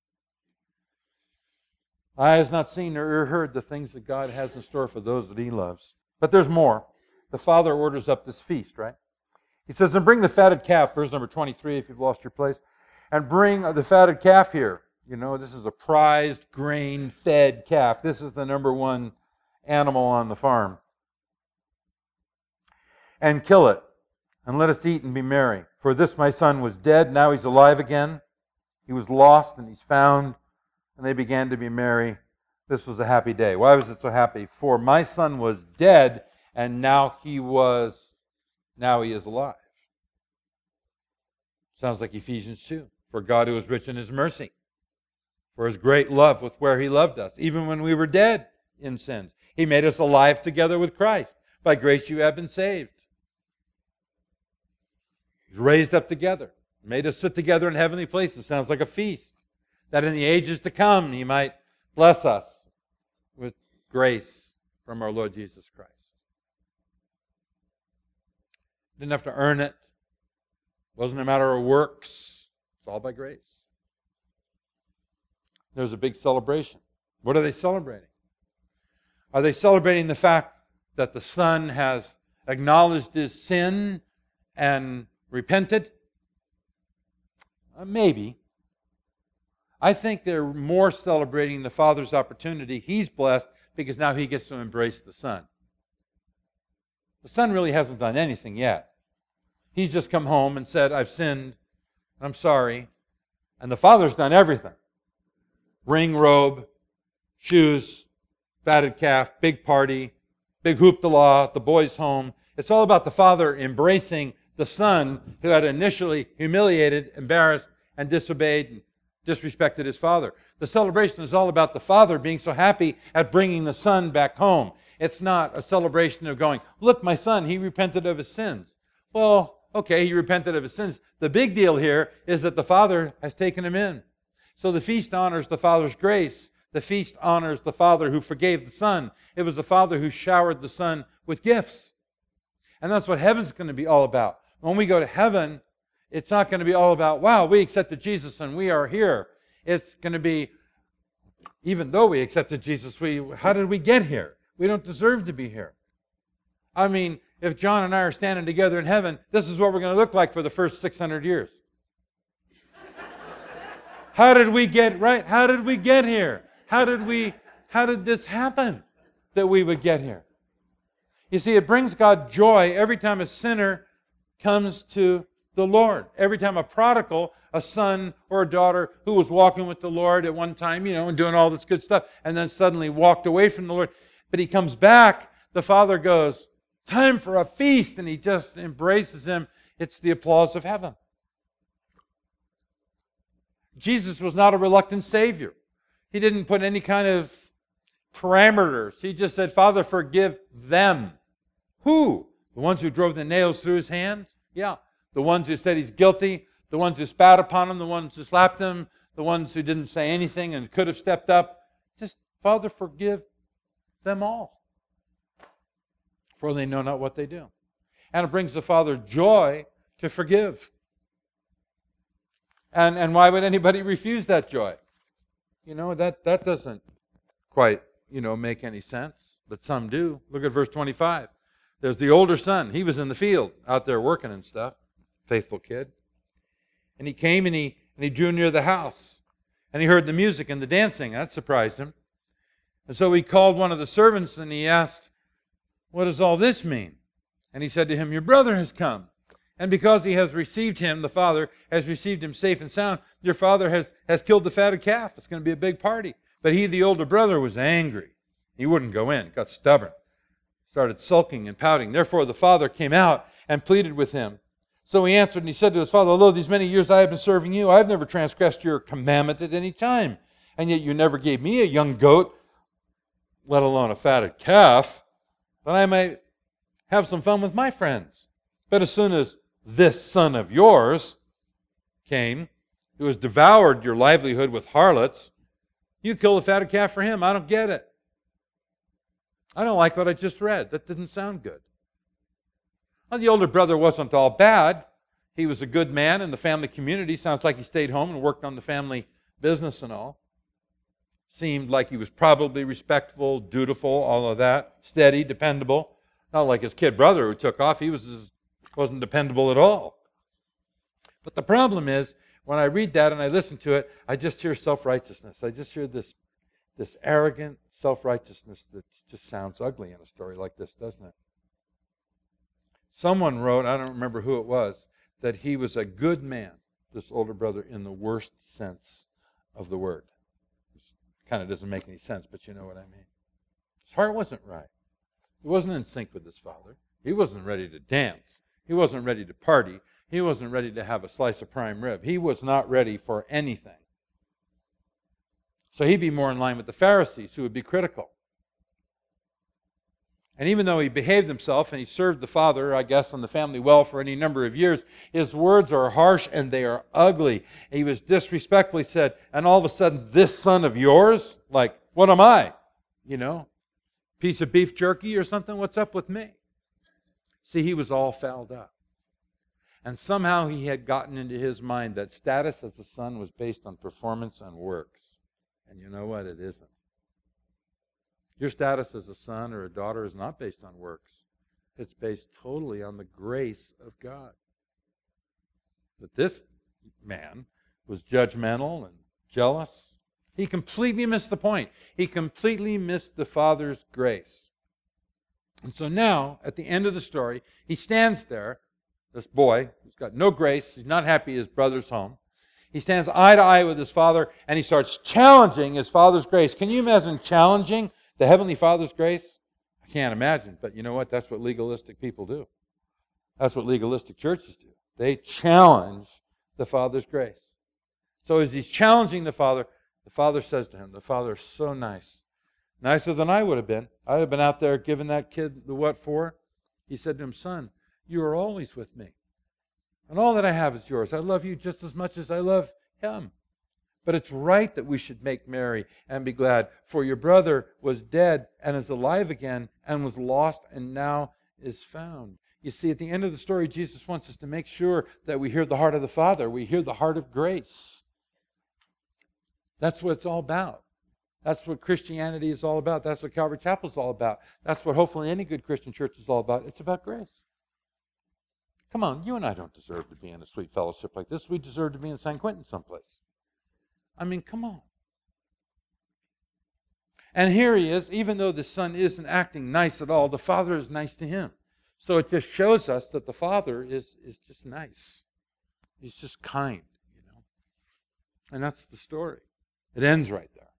Eye has not seen or ear heard the things that God has in store for those that He loves. But there's more. The Father orders up this feast, right? He says, and bring the fatted calf, verse number 23, if you've lost your place, and bring the fatted calf here. This is a prized, grain-fed calf. This is the number one animal on the farm. And kill it, and let us eat and be merry. For this my son was dead, now he's alive again. He was lost, and he's found. And they began to be merry. This was a happy day. Why was it so happy? For my son was dead, and now he is alive. Sounds like Ephesians 2. For God who is rich in His mercy, for His great love with where He loved us, even when we were dead in sins, He made us alive together with Christ. By grace you have been saved. He's raised up together, made us sit together in heavenly places. Sounds like a feast, that in the ages to come He might bless us with grace from our Lord Jesus Christ. Didn't have to earn it. Wasn't a matter of works. It's all by grace. There's a big celebration. What are they celebrating? Are they celebrating the fact that the Son has acknowledged his sin and repented? Maybe. I think they're more celebrating the Father's opportunity. He's blessed because now he gets to embrace the Son. The Son really hasn't done anything yet. He's just come home and said, I've sinned, and I'm sorry. And the Father's done everything. Ring, robe, shoes, fatted calf, big party, big hoopla, the boys home. It's all about the Father embracing the Son who had initially humiliated, embarrassed, and disobeyed and disrespected his Father. The celebration is all about the Father being so happy at bringing the Son back home. It's not a celebration of going, look, my son, he repented of his sins. Well, okay, he repented of his sins. The big deal here is that the Father has taken him in. So the feast honors the Father's grace. The feast honors the Father who forgave the Son. It was the Father who showered the Son with gifts. And that's what heaven's going to be all about. When we go to heaven, it's not going to be all about, wow, we accepted Jesus and we are here. It's going to be, even though we accepted Jesus, how did we get here? We don't deserve to be here. I mean, if John and I are standing together in heaven, this is what we're going to look like for the first 600 years. How did we get right? How did we get here? How did this happen that we would get here? You see, it brings God joy every time a sinner comes to the Lord. Every time a prodigal, a son or a daughter who was walking with the Lord at one time, and doing all this good stuff, and then suddenly walked away from the Lord, but he comes back, the Father goes, time for a feast, and he just embraces him. It's the applause of heaven. Jesus was not a reluctant Savior. He didn't put any kind of parameters. He just said, Father, forgive them. Who? The ones who drove the nails through his hands? Yeah. The ones who said he's guilty, the ones who spat upon him, the ones who slapped him, the ones who didn't say anything and could have stepped up. Just, Father, forgive them all, for they know not what they do. And it brings the Father joy to forgive. And why would anybody refuse that joy? That doesn't quite, make any sense, but some do. Look at verse 25. There's the older son. He was in the field out there working and stuff. Faithful kid. And he came and he drew near the house. And he heard the music and the dancing. That surprised him. And so he called one of the servants and he asked, what does all this mean? And he said to him, your brother has come. And because he has received him, the father has received him safe and sound, your father has killed the fatted calf. It's going to be a big party. But he, the older brother, was angry. He wouldn't go in, got stubborn, started sulking and pouting. Therefore the father came out and pleaded with him. So he answered and he said to his father, although these many years I have been serving you, I have never transgressed your commandment at any time. And yet you never gave me a young goat, let alone a fatted calf, that I might have some fun with my friends. But as soon as this son of yours came, who has devoured your livelihood with harlots, you kill the fatted calf for him. I don't get it. I don't like what I just read. That didn't sound good. Well, the older brother wasn't all bad. He was a good man in the family community. Sounds like he stayed home and worked on the family business and all. Seemed like he was probably respectful, dutiful, all of that. Steady, dependable. Not like his kid brother who took off. He wasn't dependable at all. But the problem is, when I read that and I listen to it, I just hear self-righteousness. I just hear this arrogant self-righteousness that just sounds ugly in a story like this, doesn't it? Someone wrote, I don't remember who it was, that he was a good man, this older brother, in the worst sense of the word. Which kind of doesn't make any sense, but you know what I mean. His heart wasn't right. He wasn't in sync with his father. He wasn't ready to dance. He wasn't ready to party. He wasn't ready to have a slice of prime rib. He was not ready for anything. So he'd be more in line with the Pharisees, who would be critical. And even though he behaved himself and he served the father, I guess, and the family well for any number of years, his words are harsh and they are ugly. He was disrespectfully said, and all of a sudden, this son of yours? Like, what am I? Piece of beef jerky or something? What's up with me? See, he was all fouled up. And somehow he had gotten into his mind that status as a son was based on performance and works. And you know what? It isn't. Your status as a son or a daughter is not based on works. It's based totally on the grace of God. But this man was judgmental and jealous. He completely missed the point. He completely missed the Father's grace. And so now, at the end of the story, he stands there, this boy who's got no grace, he's not happy his brother's home. He stands eye to eye with his father, and he starts challenging his father's grace. Can you imagine challenging the Heavenly Father's grace? I can't imagine, but you know what? That's what legalistic people do. That's what legalistic churches do. They challenge the Father's grace. So as he's challenging the Father says to him, the Father is so nice. Nicer than I would have been. I would have been out there giving that kid the what for. He said to him, son, you are always with me. And all that I have is yours. I love you just as much as I love him. But it's right that we should make merry and be glad. For your brother was dead and is alive again, and was lost and now is found. You see, at the end of the story, Jesus wants us to make sure that we hear the heart of the Father. We hear the heart of grace. That's what it's all about. That's what Christianity is all about. That's what Calvary Chapel is all about. That's what hopefully any good Christian church is all about. It's about grace. Come on, you and I don't deserve to be in a sweet fellowship like this. We deserve to be in San Quentin someplace. I mean, come on. And here he is, even though the son isn't acting nice at all, the Father is nice to him. So it just shows us that the Father is just nice. He's just kind, you know. And that's the story. It ends right there.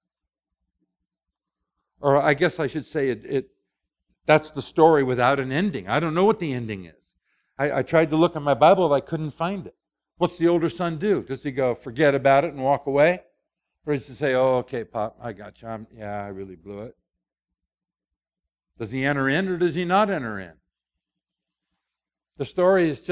Or I guess I should say that's the story without an ending. I don't know what the ending is. I tried to look in my Bible, but I couldn't find it. What's the older son do? Does he go, forget about it and walk away? Or does he say, oh, okay, Pop, I got you. I really blew it. Does he enter in or does he not enter in? The story is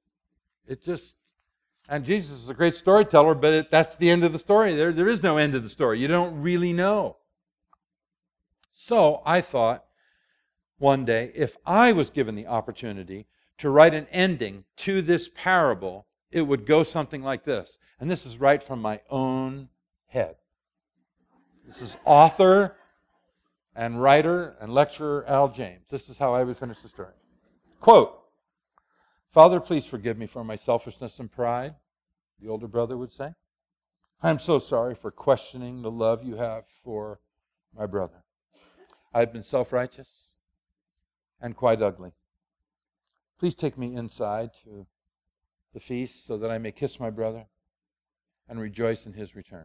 and Jesus is a great storyteller, but that's the end of the story. There is no end of the story. You don't really know. So I thought one day, if I was given the opportunity to write an ending to this parable, it would go something like this. And this is right from my own head. This is author and writer and lecturer Al James. This is how I would finish the story. Quote, Father, please forgive me for my selfishness and pride, the older brother would say. I am so sorry for questioning the love you have for my brother. I have been self-righteous and quite ugly. Please take me inside to the feast so that I may kiss my brother and rejoice in his return.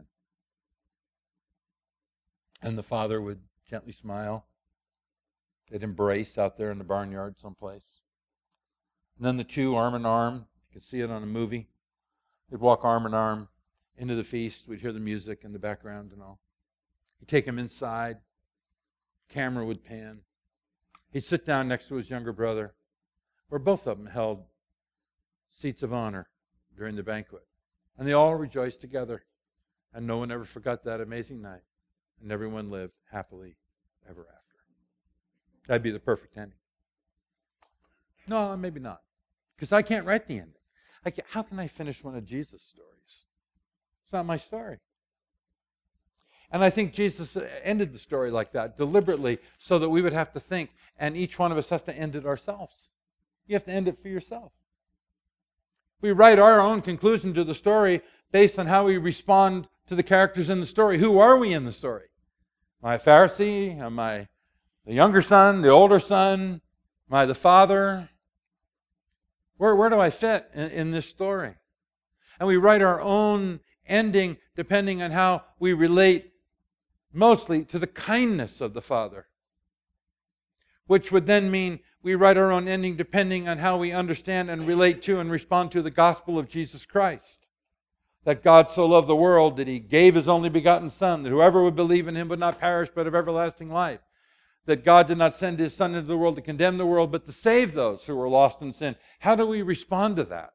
And the father would gently smile. They'd embrace out there in the barnyard someplace. And then the two, arm in arm, you can see it on a movie, they'd walk arm in arm into the feast. We'd hear the music in the background and all. He'd take him inside. Camera would pan. He'd sit down next to his younger brother, where both of them held seats of honor during the banquet. And they all rejoiced together. And no one ever forgot that amazing night. And everyone lived happily ever after. That'd be the perfect ending. No, maybe not. Because I can't write the ending. How can I finish one of Jesus' stories? It's not my story. And I think Jesus ended the story like that, deliberately, so that we would have to think, and each one of us has to end it ourselves. You have to end it for yourself. We write our own conclusion to the story based on how we respond to the characters in the story. Who are we in the story? Am I a Pharisee? Am I the younger son, the older son? Am I the father? Where do I fit in this story? And we write our own ending depending on how we relate mostly to the kindness of the Father, which would then mean we write our own ending depending on how we understand and relate to and respond to the gospel of Jesus Christ. That God so loved the world that He gave His only begotten Son, that whoever would believe in Him would not perish but have everlasting life. That God did not send His Son into the world to condemn the world, but to save those who were lost in sin. How do we respond to that?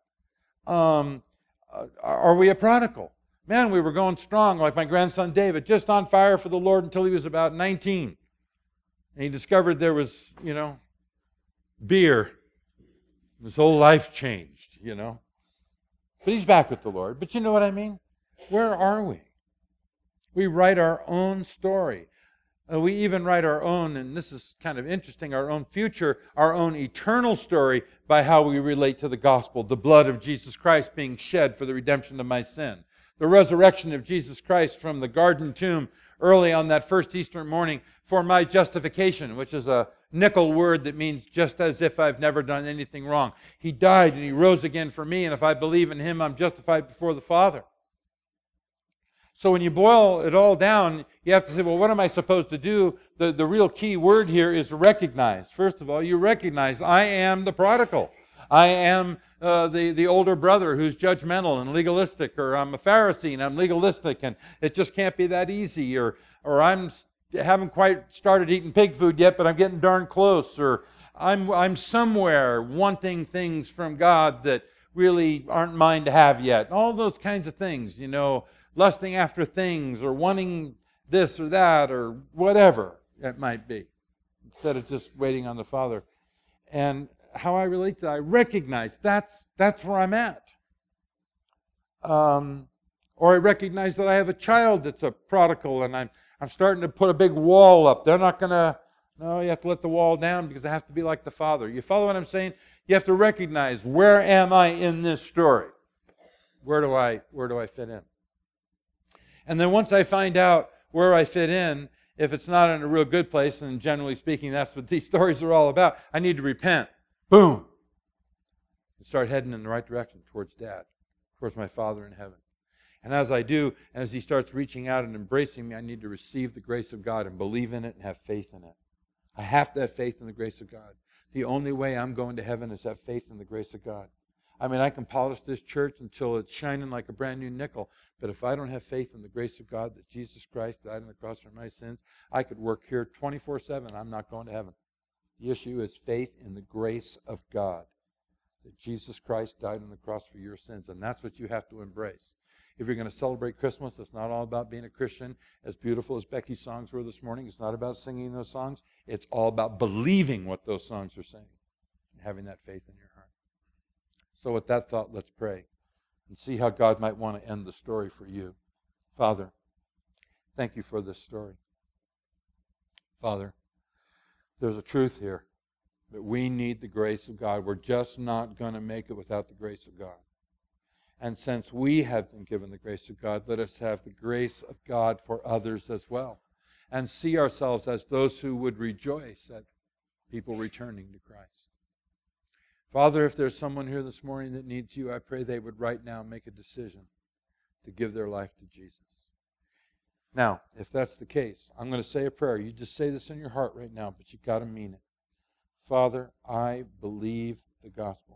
Are we a prodigal? Man, we were going strong, like my grandson David, just on fire for the Lord until he was about 19. And he discovered there was, beer. His whole life changed, But he's back with the Lord. But you know what I mean? Where are we? We write our own story. We even write our own, and this is kind of interesting, our own future, our own eternal story by how we relate to the gospel, the blood of Jesus Christ being shed for the redemption of my sin. the resurrection of Jesus Christ from the garden tomb early on that first Easter morning for my justification, which is a nickel word that means just as if I've never done anything wrong. He died and he rose again for me, and if I believe in him, I'm justified before the Father. So when you boil it all down, you have to say, well, what am I supposed to do? The real key word here is recognize. First of all, you recognize, I am the prodigal. I am the older brother who's judgmental and legalistic, or I'm a Pharisee and I'm legalistic and it just can't be that easy, or I haven't quite started eating pig food yet, but I'm getting darn close, or I'm somewhere wanting things from God that really aren't mine to have yet. All those kinds of things, lusting after things or wanting this or that or whatever it might be, instead of just waiting on the Father. And how I relate to that, I recognize that's where I'm at. Or I recognize that I have a child that's a prodigal and I'm starting to put a big wall up. They're not going to, no, you have to let the wall down because I have to be like the Father. You follow what I'm saying? You have to recognize, where am I in this story? Where do I fit in? And then once I find out where I fit in, if it's not in a real good place, and generally speaking, that's what these stories are all about, I need to repent. Boom! And start heading in the right direction towards Dad, towards my Father in heaven. And as I do, and as He starts reaching out and embracing me, I need to receive the grace of God and believe in it and have faith in it. I have to have faith in the grace of God. The only way I'm going to heaven is have faith in the grace of God. I mean, I can polish this church until it's shining like a brand new nickel, but if I don't have faith in the grace of God that Jesus Christ died on the cross for my sins, I could work here 24/7. I'm not going to heaven. The issue is faith in the grace of God, that Jesus Christ died on the cross for your sins, and that's what you have to embrace. If you're going to celebrate Christmas, it's not all about being a Christian. As beautiful as Becky's songs were this morning, it's not about singing those songs. It's all about believing what those songs are saying and having that faith in your heart. So with that thought, let's pray and see how God might want to end the story for you. Father, thank you for this story. Father, there's a truth here that we need the grace of God. We're just not going to make it without the grace of God. And since we have been given the grace of God, let us have the grace of God for others as well, and see ourselves as those who would rejoice at people returning to Christ. Father, if there's someone here this morning that needs you, I pray they would right now make a decision to give their life to Jesus. Now, if that's the case, I'm going to say a prayer. You just say this in your heart right now, but you've got to mean it. Father, I believe the gospel.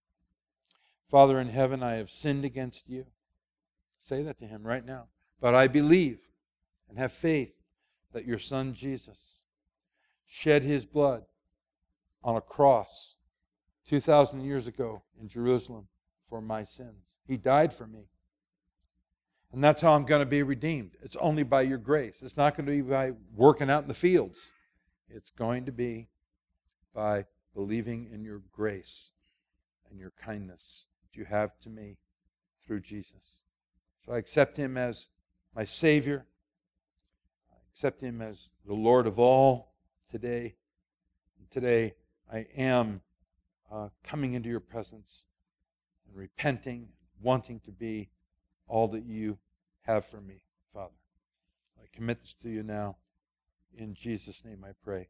Father in heaven, I have sinned against you. Say that to Him right now. But I believe and have faith that your Son Jesus shed His blood on a cross 2,000 years ago in Jerusalem for my sins. He died for me. And that's how I'm going to be redeemed. It's only by your grace. It's not going to be by working out in the fields. It's going to be by believing in your grace and your kindness that you have to me through Jesus. So I accept Him as my Savior. I accept Him as the Lord of all today. And today I am coming into your presence and repenting, wanting to be all that you have for me, Father. I commit this to you now. In Jesus' name I pray.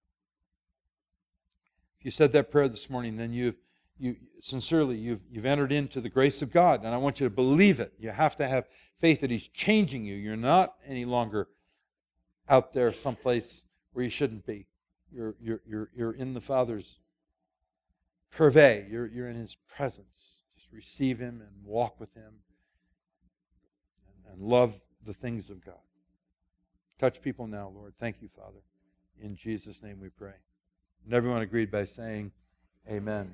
If you said that prayer this morning, then you've entered into the grace of God, and I want you to believe it. You have to have faith that He's changing you. You're not any longer out there someplace where you shouldn't be. You're in the Father's purvey. You're in His presence. Just receive Him and walk with Him and love the things of God. Touch people now, Lord. Thank you, Father. In Jesus' name we pray. And everyone agreed by saying, amen.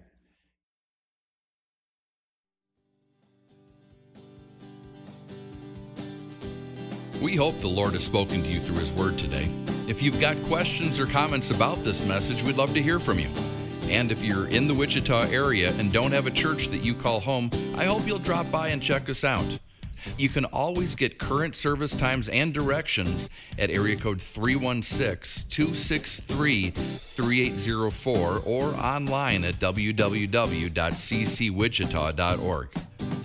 We hope the Lord has spoken to you through His Word today. If you've got questions or comments about this message, we'd love to hear from you. And if you're in the Wichita area and don't have a church that you call home, I hope you'll drop by and check us out. You can always get current service times and directions at area code 316-263-3804 or online at www.ccwichita.org.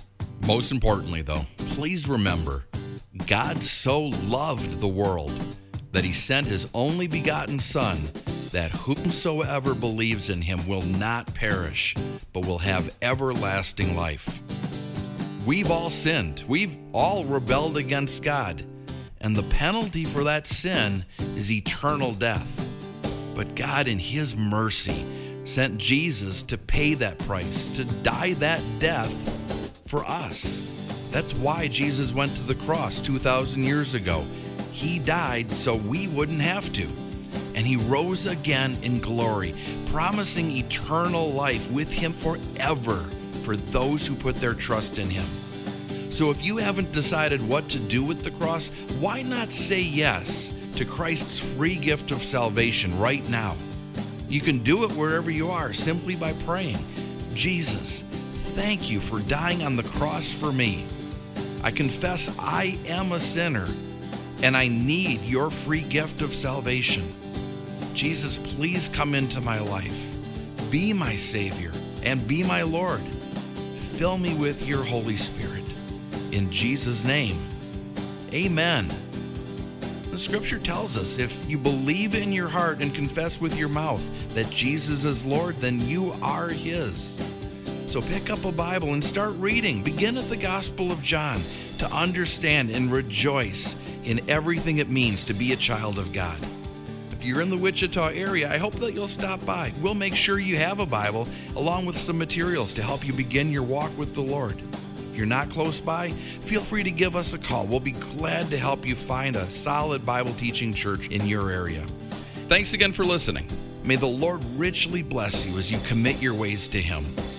Most importantly, though, please remember, God so loved the world that he sent his only begotten Son, that whomsoever believes in him will not perish, but will have everlasting life. We've all sinned. We've all rebelled against God. And the penalty for that sin is eternal death. But God, in his mercy, sent Jesus to pay that price, to die that death for us. That's why Jesus went to the cross 2,000 years ago. He died so we wouldn't have to. And he rose again in glory, promising eternal life with him forever for those who put their trust in him. So if you haven't decided what to do with the cross, why not say yes to Christ's free gift of salvation right now? You can do it wherever you are simply by praying, Jesus, thank you for dying on the cross for me. I confess I am a sinner and I need your free gift of salvation. Jesus, please come into my life. Be my Savior and be my Lord. Fill me with your Holy Spirit. In Jesus' name, amen. The scripture tells us if you believe in your heart and confess with your mouth that Jesus is Lord, then you are his. So pick up a Bible and start reading. Begin at the Gospel of John to understand and rejoice in everything it means to be a child of God. If you're in the Wichita area, I hope that you'll stop by. We'll make sure you have a Bible along with some materials to help you begin your walk with the Lord. If you're not close by, feel free to give us a call. We'll be glad to help you find a solid Bible teaching church in your area. Thanks again for listening. May the Lord richly bless you as you commit your ways to him.